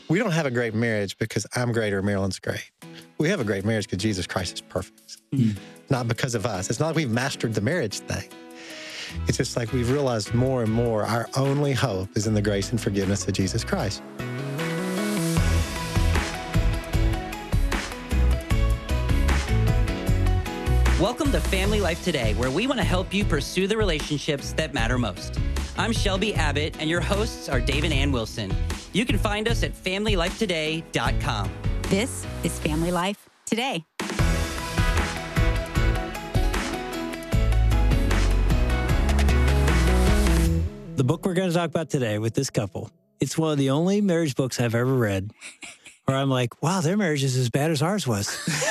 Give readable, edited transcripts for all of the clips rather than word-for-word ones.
We don't have a great marriage because I'm great or Marilyn's great. We have a great marriage because Jesus Christ is perfect, not because of us. It's not like we've mastered the marriage thing. It's just like we've realized more and more our only hope is in the grace and forgiveness of Jesus Christ. Welcome to Family Life Today, where we want to help you pursue the relationships that matter most. I'm Shelby Abbott, and your hosts are Dave and Ann Wilson. You can find us at FamilyLifeToday.com. This is Family Life Today. The book we're going to talk about today with this couple, it's one of the only marriage books I've ever read where I'm like, wow, their marriage is as bad as ours was.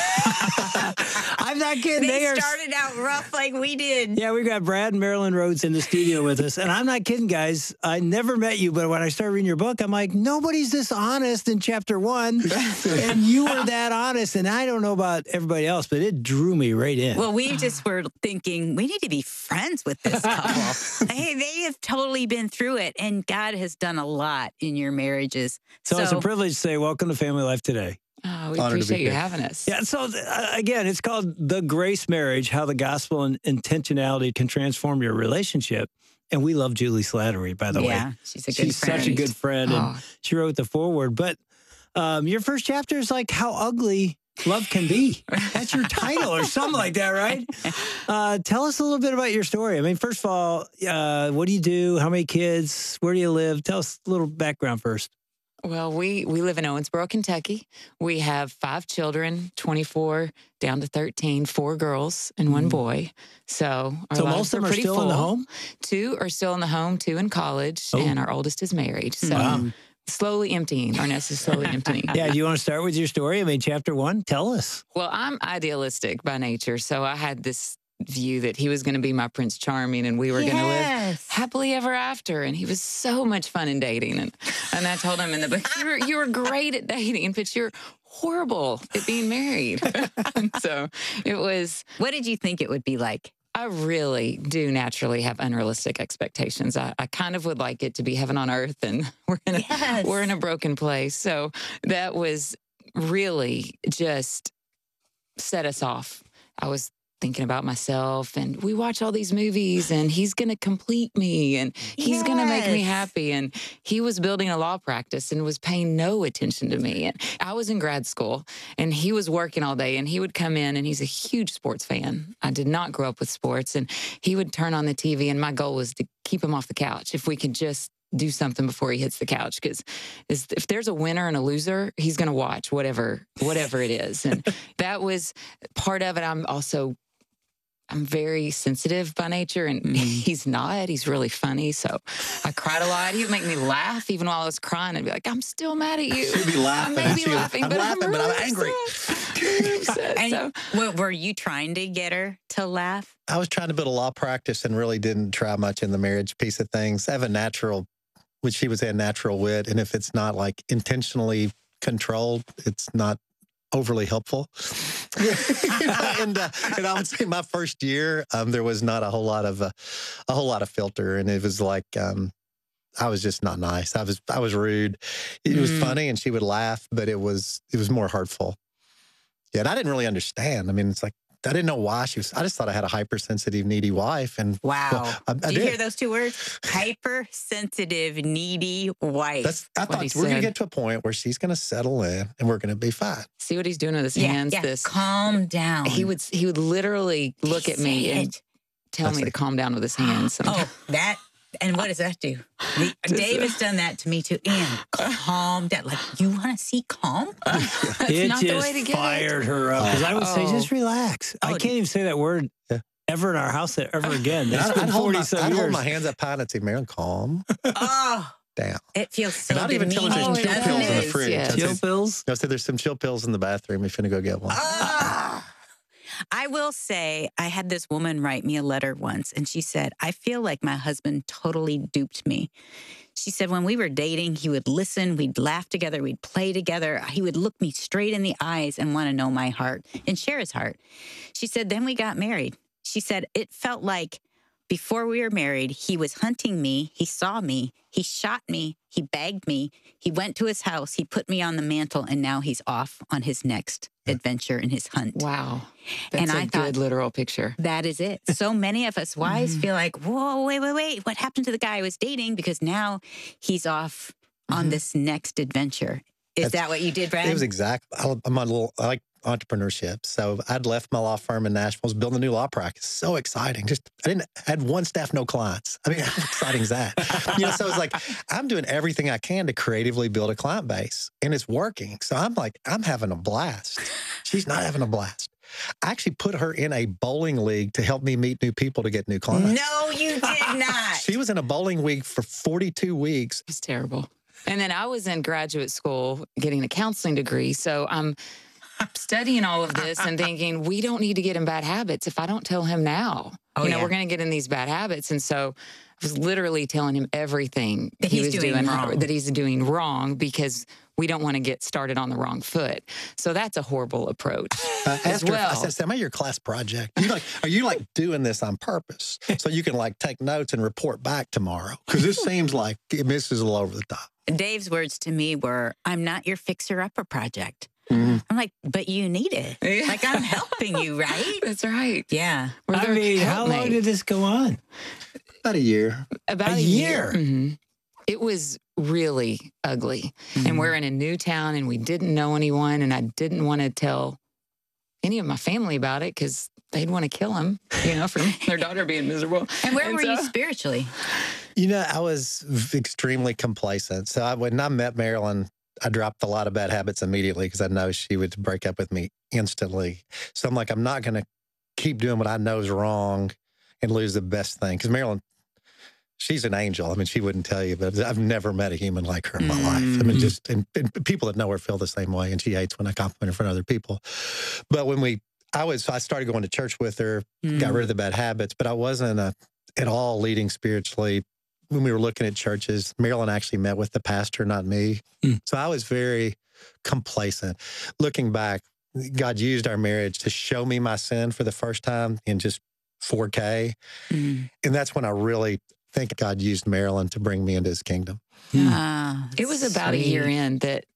I'm not kidding. They started out rough like we did. Yeah, we got Brad and Marilyn Rhodes in the studio with us. And I'm not kidding, guys. I never met you, but when I started reading your book, I'm like, nobody's this honest in chapter 1. And you were that honest. And I don't know about everybody else, but it drew me right in. Well, we just were thinking, we need to be friends with this couple. They have totally been through it. And God has done a lot in your marriages. So it's a privilege to say, welcome to Family Life Today. Oh, we appreciate you having us. Yeah, so again, it's called The Grace Marriage, How the Gospel and Intentionality Can Transform Your Relationship. And we love Julie Slattery, by the way. Yeah, she's a good friend. She's such a good friend, and she wrote the foreword. But your first chapter is like How Ugly Love Can Be. That's your title or something like that, right? Tell us a little bit about your story. I mean, first of all, what do you do? How many kids? Where do you live? Tell us a little background first. Well, we live in Owensboro, Kentucky. We have 5 children, 24 down to 13, 4 girls and 1 boy. So most of them are still in the home? 2 are still in the home, 2 in college, and our oldest is married. So slowly emptying. Our nest is slowly emptying. Yeah, do you want to start with your story? I mean, chapter 1, tell us. Well, I'm idealistic by nature, so I had this view that he was going to be my Prince Charming and we were going to live happily ever after. And he was so much fun in dating. And I told him in the book, you were great at dating, but you're horrible at being married. So it was... What did you think it would be like? I really do naturally have unrealistic expectations. I kind of would like it to be heaven on earth, and we're in a broken place. So that was really just set us off. I was thinking about myself, and we watch all these movies, and he's going to complete me, and he's going to make me happy. And he was building a law practice and was paying no attention to me. And I was in grad school, and he was working all day, and he would come in, and he's a huge sports fan. I did not grow up with sports, and he would turn on the TV, and my goal was to keep him off the couch. If we could just do something before he hits the couch, because if there's a winner and a loser, he's going to watch whatever it is. And that was part of it. I'm very sensitive by nature, and he's not. He's really funny, so I cried a lot. He would make me laugh even while I was crying. I'd be like, I'm still mad at you. She'd be laughing. I may be laughing, I'm but laughing, but I'm angry. And were you trying to get her to laugh? I was trying to build a law practice and really didn't try much in the marriage piece of things. I have a natural, which she was a natural wit, and if it's not like intentionally controlled, it's not overly helpful. and I would say my first year, there was not a whole lot of filter, and it was like I was just not nice. I was rude. It was funny, and she would laugh, but it was more hurtful. Yeah, and I didn't really understand. I mean, it's like I didn't know why she was. I just thought I had a hypersensitive, needy wife. And wow, well, I did you hear those 2 words? Hypersensitive, needy wife. I thought we're going to get to a point where she's going to settle in and we're going to be fine. See what he's doing with his hands? Yeah. Calm down. He would literally look at me and tell me to calm down with his hands. Sometimes. Oh, that. And what does that do? Dave has done that to me too. And calm down. Like, you want to see calm? It not the way to just get fired her up. Because I would say, just relax. I can't even say that word ever in our house ever again. I'd hold my hands up high and I'd say, Marilyn, calm. Down. It feels so and I'd even tell her there's chill pills in the fridge. Yes. Chill pills? I said, there's some chill pills in the bathroom if you're going to go get one. I will say, I had this woman write me a letter once, and she said, I feel like my husband totally duped me. She said, when we were dating, he would listen, we'd laugh together, we'd play together. He would look me straight in the eyes and want to know my heart and share his heart. She said, then we got married. She said, it felt like before we were married, he was hunting me. He saw me. He shot me. He bagged me. He went to his house. He put me on the mantle, and now he's off on his next adventure in his hunt. Wow. That's And I a thought, good literal picture. that is it. So many of us wives feel like, whoa, wait. What happened to the guy I was dating? Because now he's off on this next adventure. Is that what you did, Brad? It was exactly. I like entrepreneurship. So I'd left my law firm in Nashville, was building a new law practice. So exciting. I had one staff, no clients. I mean, how exciting is that? So it's like, I'm doing everything I can to creatively build a client base, and it's working. So I'm like, I'm having a blast. She's not having a blast. I actually put her in a bowling league to help me meet new people to get new clients. No, you did not. She was in a bowling league for 42 weeks. It's terrible. And then I was in graduate school getting a counseling degree. So I'm studying all of this and thinking, we don't need to get in bad habits if I don't tell him now. We're going to get in these bad habits. And so I was literally telling him everything that he's doing wrong. That he's doing wrong, because we don't want to get started on the wrong foot. So that's a horrible approach as well. I said, am I your class project? Are you doing this on purpose so you can take notes and report back tomorrow? Because this seems like it misses a little over the top. Dave's words to me were, I'm not your fixer-upper project. Mm-hmm. I'm like, but you need it. Yeah. I'm helping you, right? That's right. Yeah. How long did this go on? About a year. About a year. Mm-hmm. It was really ugly. Mm-hmm. And we're in a new town, and we didn't know anyone, and I didn't want to tell any of my family about it because they'd want to kill him, for their daughter being miserable. And where were you spiritually? I was extremely complacent. So when I met Marilyn, I dropped a lot of bad habits immediately because I know she would break up with me instantly. So I'm like, I'm not going to keep doing what I know is wrong and lose the best thing. Because Marilyn, she's an angel. I mean, she wouldn't tell you, but I've never met a human like her in my life. I mean, and people that know her feel the same way, and she hates when I compliment her in front of other people. But I started going to church with her, got rid of the bad habits, but I wasn't at all leading spiritually. When we were looking at churches, Marilyn actually met with the pastor, not me. So I was very complacent. Looking back, God used our marriage to show me my sin for the first time in just 4K. And that's when I really think God used Marilyn to bring me into his kingdom. It was about a year in that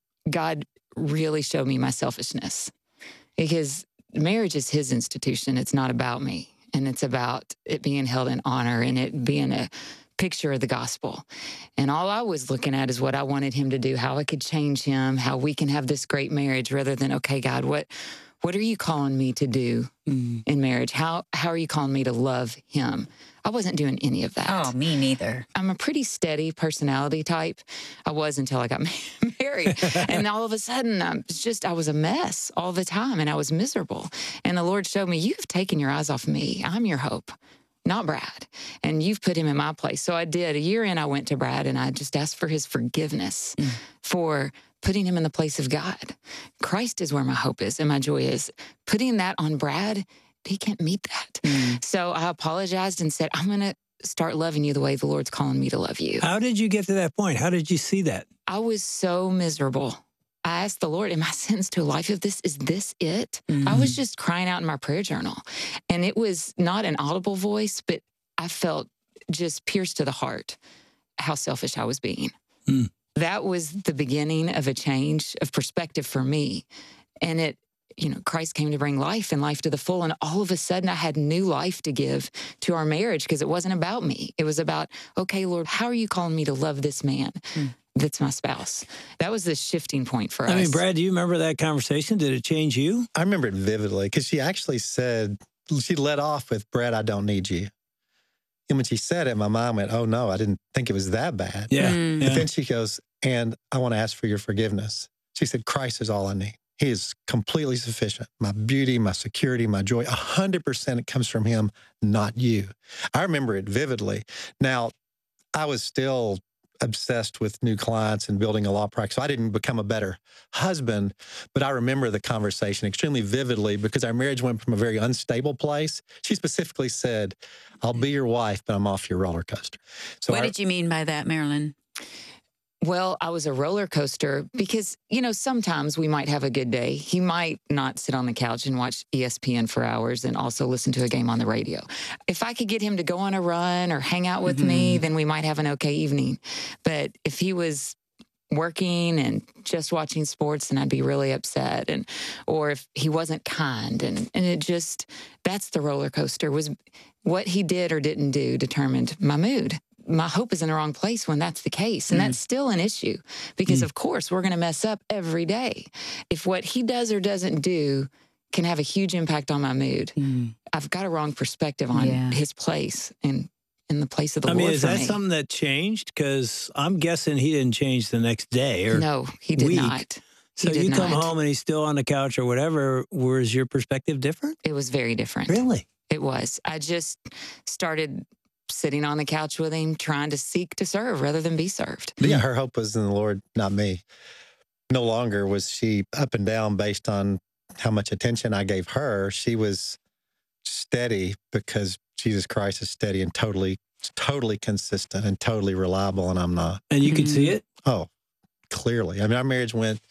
God really showed me my selfishness, because marriage is his institution. It's not about me. And it's about it being held in honor and it being a picture of the gospel. And all I was looking at is what I wanted him to do, how I could change him, how we can have this great marriage, rather than, okay, God, what are you calling me to do in marriage? How are you calling me to love him? I wasn't doing any of that. Oh, me neither. I'm a pretty steady personality type. I was until I got married. And all of a sudden, I was a mess all the time, and I was miserable. And the Lord showed me, you've taken your eyes off me. I'm your hope, not Brad. And you've put him in my place. So I did. A year in, I went to Brad, and I just asked for his forgiveness for putting him in the place of God. Christ is where my hope is and my joy is. Putting that on Brad, he can't meet that. So I apologized and said, I'm going to start loving you the way the Lord's calling me to love you. How did you get to that point? How did you see that? I was so miserable. I asked the Lord, am I sentenced to a life of this? Is this it? I was just crying out in my prayer journal. And it was not an audible voice, but I felt just pierced to the heart how selfish I was being. That was the beginning of a change of perspective for me. And Christ came to bring life and life to the full. And all of a sudden I had new life to give to our marriage, because it wasn't about me. It was about, okay, Lord, how are you calling me to love this man that's my spouse? That was the shifting point for us. I mean, Brad, do you remember that conversation? Did it change you? I remember it vividly, because she actually said, she led off with, Brad, I don't need you. And when she said it, my mind went, oh no, I didn't think it was that bad. Yeah. And then she goes, and I want to ask for your forgiveness. She said, Christ is all I need. He is completely sufficient. My beauty, my security, my joy, 100% it comes from him, not you. I remember it vividly. Now, I was still obsessed with new clients and building a law practice. So I didn't become a better husband, but I remember the conversation extremely vividly, because our marriage went from a very unstable place. She specifically said, I'll be your wife, but I'm off your roller coaster. So what did you mean by that, Marilyn? Well, I was a roller coaster because, sometimes we might have a good day. He might not sit on the couch and watch ESPN for hours and also listen to a game on the radio. If I could get him to go on a run or hang out with me, then we might have an okay evening. But if he was working and just watching sports, then I'd be really upset. Or if he wasn't kind, and it just, that's the roller coaster, was what he did or didn't do determined my mood. My hope is in the wrong place when that's the case. And that's still an issue because, of course, we're going to mess up every day. If what he does or doesn't do can have a huge impact on my mood, I've got a wrong perspective on his place and in the place of the Lord. Is that something that changed? Because I'm guessing he didn't change the next day or no, he did not. So you come home and he's still on the couch or whatever. Was your perspective different? It was very different. Really? It was. I just started sitting on the couch with him, trying to seek to serve rather than be served. Yeah, her hope was in the Lord, not me. No longer was she up and down based on how much attention I gave her. She was steady because Jesus Christ is steady and totally consistent and totally reliable, and I'm not. And you could see it? Oh, clearly. I mean, our marriage went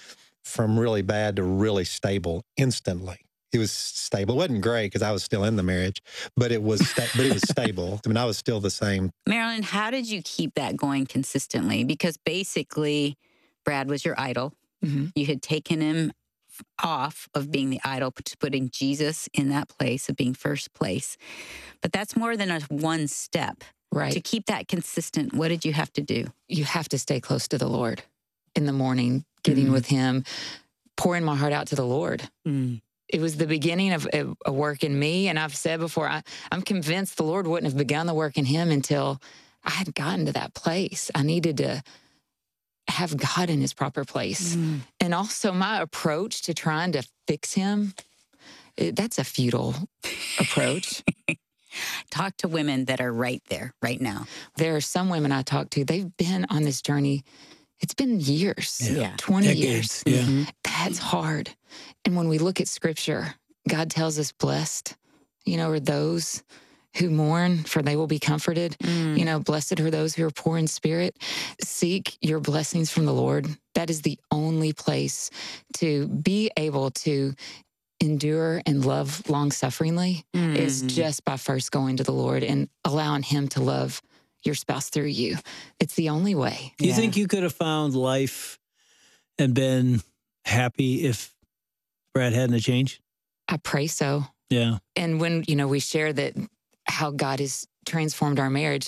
from really bad to really stable instantly. It was stable. It wasn't great because I was still in the marriage, but it was stable. I mean, I was still the same. Marilyn, how did you keep that going consistently? Because basically, Brad was your idol. You had taken him off of being the idol to putting Jesus in that place of being first place. But that's more than a one step. Right. To keep that consistent, what did you have to do? You have to stay close to the Lord in the morning, getting with him, pouring my heart out to the Lord. It was the beginning of a work in me. And I've said before, I'm convinced the Lord wouldn't have begun the work in him until I had gotten to that place. I needed to have God in his proper place. And also my approach to trying to fix him, that's a futile approach. Talk to women that are right there, right now. There are some women I talk to, they've been on this journey. It's been years, 20 Decades. years. That's hard. And when we look at scripture, God tells us blessed, are those who mourn, for they will be comforted. Blessed are those who are poor in spirit. Seek your blessings from the Lord. That is the only place to be able to endure and love long-sufferingly is just by first going to the Lord and allowing him to love your spouse through you. It's the only way. Do you think you could have found life and been happy if Brad hadn't changed? I pray so. Yeah. And when, we share that how God has transformed our marriage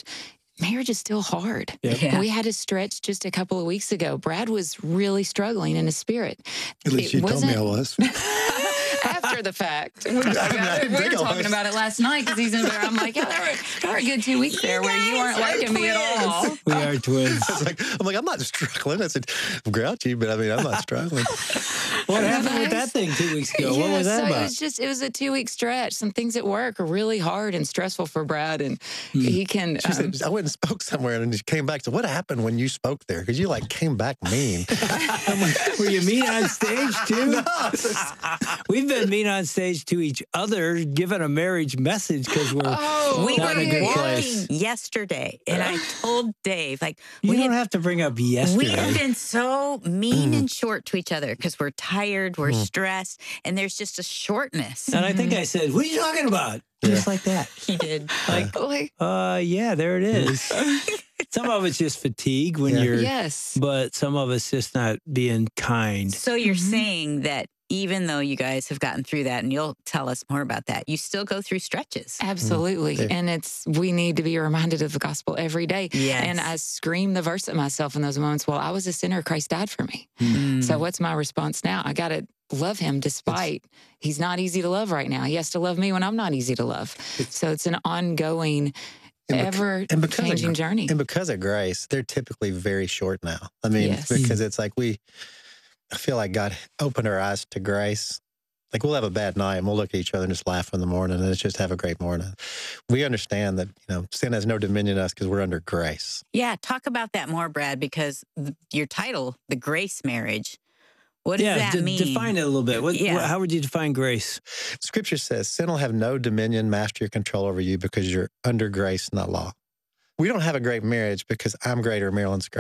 is still hard. Yeah. We had a stretch just a couple of weeks ago. Brad was really struggling in his spirit. At least you told me I was. After the fact. We were talking about it last night because he's in there. I'm like, there were a good 2 weeks there where you weren't liking me at all. We are twins. I'm like, I'm not struggling. I said, I'm grouchy, but I'm not struggling. What happened with that thing 2 weeks ago? What was that about? It was a 2 week stretch. Some things at work are really hard and stressful for Brad, and he can. She said, I went and spoke somewhere, and she came back. So what happened when you spoke there? Because you came back mean. Were you mean on stage too? No, we've been mean on stage to each other, giving a marriage message because we're not in a good place. Yesterday, and I told Dave, you don't have to bring up yesterday. We have been so mean and short to each other because we're tired, we're stressed, and there's just a shortness. And I think I said, "What are you talking about?" Just like that. He did. Yeah, there it is. Some of it's just fatigue when you're, but some of it's just not being kind. So you're saying that even though you guys have gotten through that, and you'll tell us more about that, you still go through stretches. Absolutely. And we need to be reminded of the gospel every day. Yes. And I scream the verse at myself in those moments. Well, I was a sinner. Christ died for me. So what's my response now? I got to love him despite he's not easy to love right now. He has to love me when I'm not easy to love. So it's an ongoing, ever-changing journey. And because of grace, they're typically very short now. I mean, because it's I feel like God opened our eyes to grace. We'll have a bad night and we'll look at each other and just laugh in the morning and it's just have a great morning. We understand that, sin has no dominion on us because we're under grace. Yeah, talk about that more, Brad, because your title, The Grace Marriage, what does that mean? Define it a little bit. How would you define grace? Scripture says, sin will have no dominion, mastery, or control over you because you're under grace, not law. We don't have a great marriage because I'm great or Marilyn's great.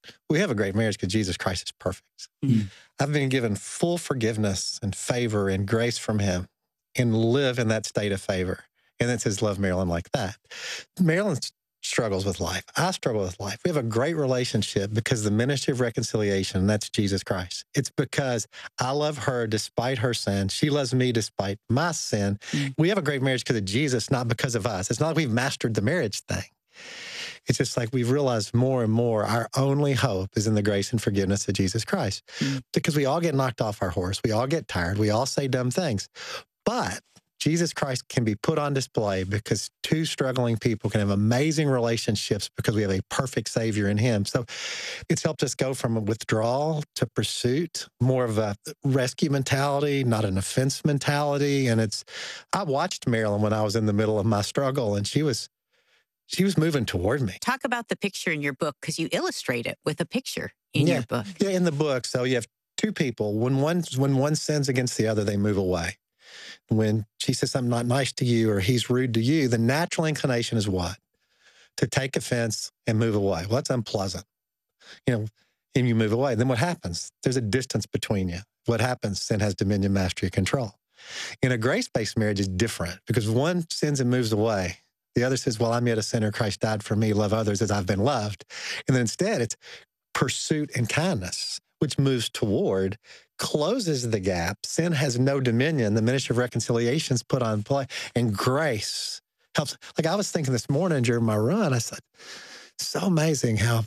We have a great marriage because Jesus Christ is perfect. Mm. I've been given full forgiveness and favor and grace from him and live in that state of favor. And it says, love Marilyn like that. Marilyn struggles with life. I struggle with life. We have a great relationship because the ministry of reconciliation, and that's Jesus Christ. It's because I love her despite her sin. She loves me despite my sin. We have a great marriage because of Jesus, not because of us. It's not like we've mastered the marriage thing. It's just like we've realized more and more our only hope is in the grace and forgiveness of Jesus Christ. Because we all get knocked off our horse. We all get tired. We all say dumb things. But Jesus Christ can be put on display because two struggling people can have amazing relationships because we have a perfect Savior in him. So it's helped us go from a withdrawal to pursuit, more of a rescue mentality, not an offense mentality. And I watched Marilyn when I was in the middle of my struggle, and she was moving toward me. Talk about the picture in your book, because you illustrate it with a picture in your book. Yeah, in the book. So you have two people. When one sins against the other, they move away. When she says something not nice to you or he's rude to you, the natural inclination is what? To take offense and move away. Well, that's unpleasant. And you move away. Then what happens? There's a distance between you. What happens? Sin has dominion, mastery, control. In a grace-based marriage, is different because one sins and moves away. The other says, well, I'm yet a sinner. Christ died for me. Love others as I've been loved. And then instead, it's pursuit and kindness, which moves toward, closes the gap. Sin has no dominion. The ministry of reconciliation is put on play. And grace helps. Like I was thinking this morning during my run, I said, so amazing how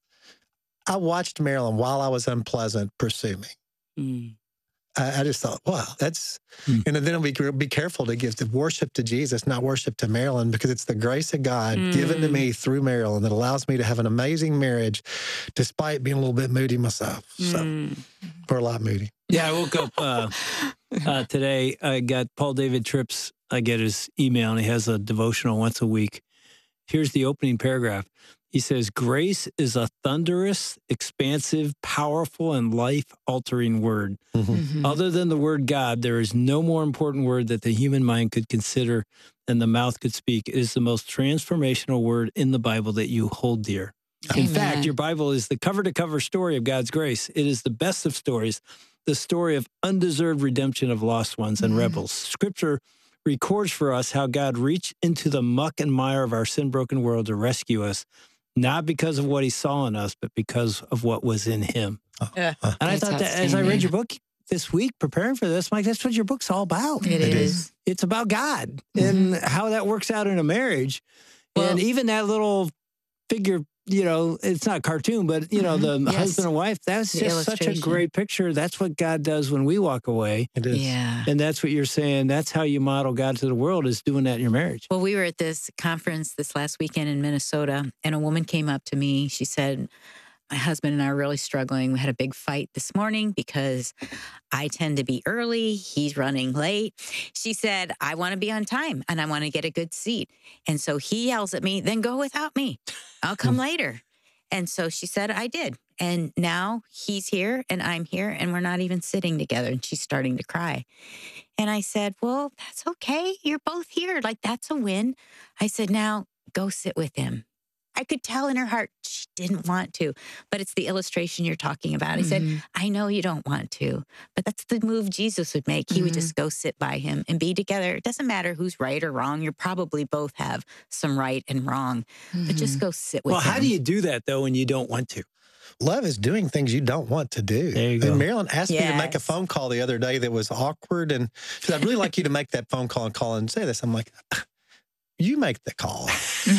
I watched Marilyn while I was unpleasant pursue me. I just thought, wow, that's, and then we be careful to give the worship to Jesus, not worship to Marilyn, because it's the grace of God given to me through Marilyn that allows me to have an amazing marriage despite being a little bit moody myself. So, or a lot moody. Yeah, I woke up today. I got Paul David Tripp's, I get his email, and he has a devotional once a week. Here's the opening paragraph. He says, grace is a thunderous, expansive, powerful, and life-altering word. Other than the word God, there is no more important word that the human mind could consider than the mouth could speak. It is the most transformational word in the Bible that you hold dear. In fact, your Bible is the cover-to-cover story of God's grace. It is the best of stories, the story of undeserved redemption of lost ones and rebels. Scripture records for us how God reached into the muck and mire of our sin-broken world to rescue us, not because of what he saw in us, but because of what was in him. And I thought that as I read your book this week, preparing for this, Mike, that's what your book's all about. It is. It's about God and how that works out in a marriage. Well, and even that little figure, it's not a cartoon, but, the husband and wife, that's just such a great picture. That's what God does when we walk away. It is. Yeah. And that's what you're saying. That's how you model God to the world, is doing that in your marriage. Well, we were at this conference this last weekend in Minnesota, and a woman came up to me. She said, my husband and I are really struggling. We had a big fight this morning because I tend to be early. He's running late. She said, I want to be on time and I want to get a good seat. And so he yells at me, then go without me. I'll come later. And so she said, I did. And now he's here and I'm here and we're not even sitting together. And she's starting to cry. And I said, well, that's okay. You're both here. Like, that's a win. I said, now go sit with him. I could tell in her heart she didn't want to, but it's the illustration you're talking about. I said, I know you don't want to, but that's the move Jesus would make. He would just go sit by him and be together. It doesn't matter who's right or wrong. You probably both have some right and wrong, but just go sit with him. Well, how do you do that, though, when you don't want to? Love is doing things you don't want to do. There you go. And Marilyn asked me to make a phone call the other day that was awkward. And she said, I'd really like you to make that phone call and say this. I'm like, you make the call.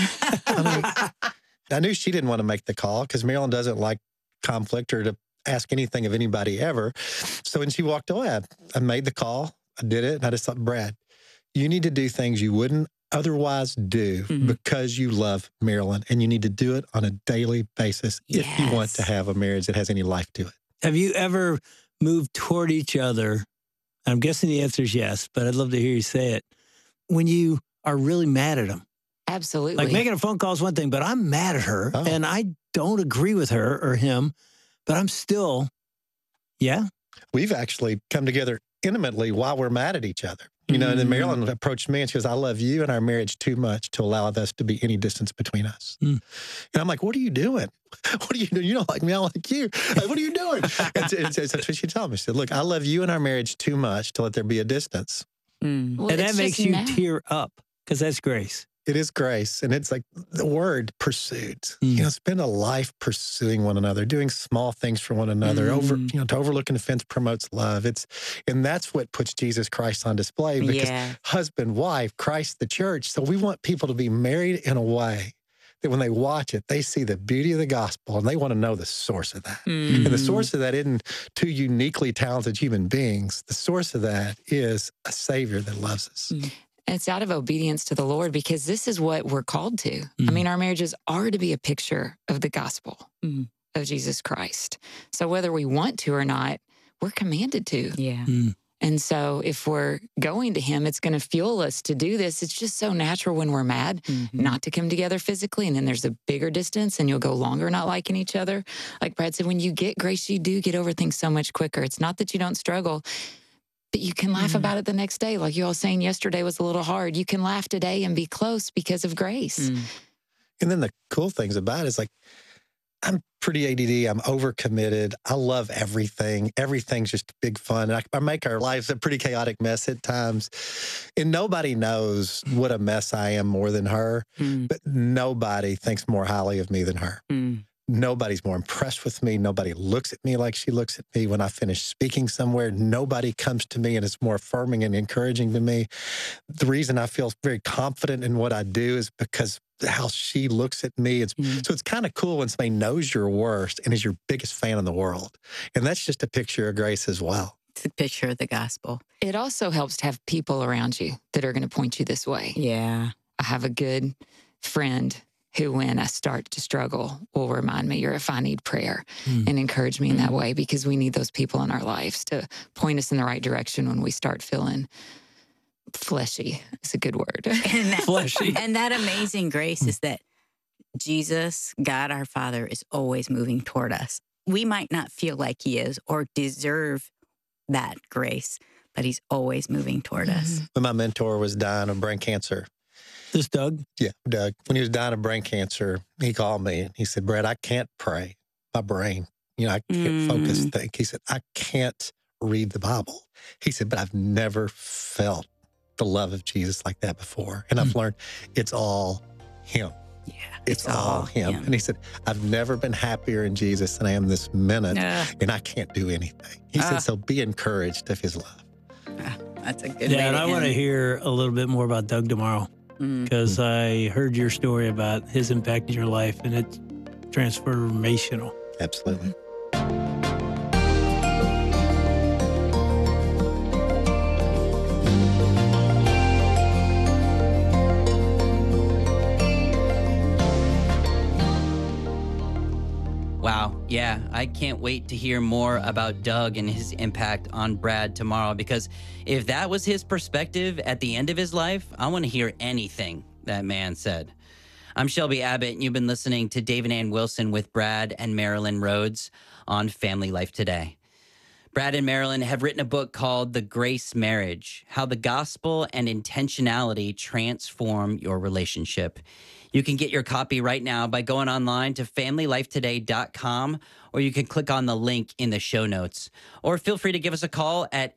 I knew she didn't want to make the call because Marilyn doesn't like conflict or to ask anything of anybody ever. So when she walked away, I made the call. I did it. And I just thought, Brad, you need to do things you wouldn't otherwise do because you love Marilyn, and you need to do it on a daily basis if you want to have a marriage that has any life to it. Have you ever moved toward each other? I'm guessing the answer is yes, but I'd love to hear you say it. When you are really mad at them. Absolutely. Like making a phone call is one thing, but I'm mad at her and I don't agree with her or him, but I'm still, We've actually come together intimately while we're mad at each other. You know, and then Marilyn approached me and she goes, I love you and our marriage too much to allow us to be any distance between us. And I'm like, what are you doing? What are you doing? You don't like me, I don't like you. Like, what are you doing? and so that's what she told me. She said, look, I love you and our marriage too much to let there be a distance. Well, and that makes you tear up because that's grace. It is grace. And it's like the word pursuit. You know, spend a life pursuing one another, doing small things for one another. To overlook an offense promotes love. And that's what puts Jesus Christ on display, because husband, wife, Christ, the church. So we want people to be married in a way that when they watch it, they see the beauty of the gospel and they want to know the source of that. And the source of that isn't two uniquely talented human beings. The source of that is a Savior that loves us. It's out of obedience to the Lord, because this is what we're called to. I mean, our marriages are to be a picture of the gospel of Jesus Christ. So whether we want to or not, we're commanded to. Yeah. And so if we're going to him, it's going to fuel us to do this. It's just so natural when we're mad not to come together physically. And then there's a bigger distance and you'll go longer not liking each other. Like Brad said, when you get grace, you do get over things so much quicker. It's not that you don't struggle, but you can laugh about it the next day. Like you all saying yesterday was a little hard. You can laugh today and be close because of grace. And then the cool things about it is, like, I'm pretty ADD. I'm overcommitted. I love everything. Everything's just big fun. I make our lives a pretty chaotic mess at times. And nobody knows what a mess I am more than her. But nobody thinks more highly of me than her. Nobody's more impressed with me. Nobody looks at me like she looks at me. When I finish speaking somewhere, nobody comes to me and is more affirming and encouraging to me. The reason I feel very confident in what I do is because how she looks at me. So it's kind of cool when somebody knows your worst and is your biggest fan in the world. And that's just a picture of grace as well. It's a picture of the gospel. It also helps to have people around you that are going to point you this way. Yeah. I have a good friend who, when I start to struggle, will remind me, or if I need prayer, and encourage me in that way, because we need those people in our lives to point us in the right direction when we start feeling fleshy. Is a good word. Fleshy. And that amazing grace is that Jesus, God our Father, is always moving toward us. We might not feel like he is or deserve that grace, but he's always moving toward us. When my mentor was dying of brain cancer. This Doug? Yeah, Doug. When he was dying of brain cancer, he called me and he said, Brad, I can't pray. My brain, I can't focus, think. He said, I can't read the Bible. He said, but I've never felt the love of Jesus like that before. And I've learned it's all him. Yeah, it's all him. And he said, I've never been happier in Jesus than I am this minute, and I can't do anything. He said, so be encouraged of his love. That's a good way and to I want to hear a little bit more about Doug tomorrow, because I heard your story about his impact in your life, and it's transformational. Absolutely. Wow. Yeah, I can't wait to hear more about Doug and his impact on Brad tomorrow, because if that was his perspective at the end of his life, I want to hear anything that man said. I'm Shelby Abbott, and you've been listening to Dave and Ann Wilson with Brad and Marilyn Rhodes on Family Life Today. Brad and Marilyn have written a book called The Grace Marriage: How the Gospel and Intentionality Transform Your Relationship. You can get your copy right now by going online to familylifetoday.com, or you can click on the link in the show notes. Or feel free to give us a call at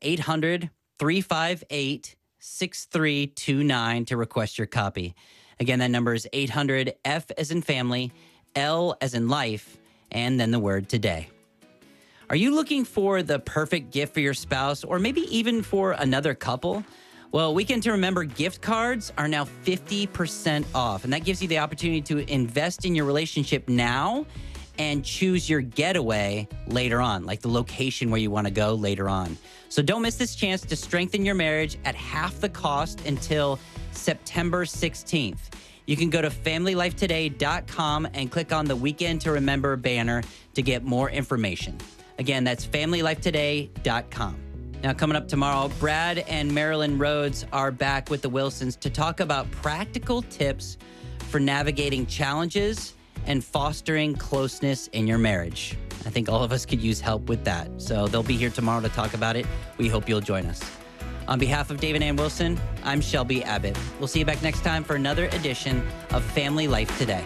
800-358-6329 to request your copy. Again, that number is 800-F as in family, L as in life, and then the word today. Are you looking for the perfect gift for your spouse, or maybe even for another couple? Well, Weekend to Remember gift cards are now 50% off, and that gives you the opportunity to invest in your relationship now and choose your getaway later on, like the location where you want to go later on. So don't miss this chance to strengthen your marriage at half the cost until September 16th. You can go to familylifetoday.com and click on the Weekend to Remember banner to get more information. Again, that's familylifetoday.com. Now, coming up tomorrow, Brad and Marilyn Rhodes are back with the Wilsons to talk about practical tips for navigating challenges and fostering closeness in your marriage. I think all of us could use help with that. So they'll be here tomorrow to talk about it. We hope you'll join us. On behalf of David Ann Wilson, I'm Shelby Abbott. We'll see you back next time for another edition of Family Life Today.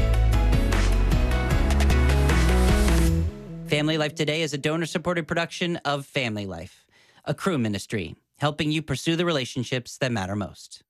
Family Life Today is a donor-supported production of Family Life, a Cru ministry, helping you pursue the relationships that matter most.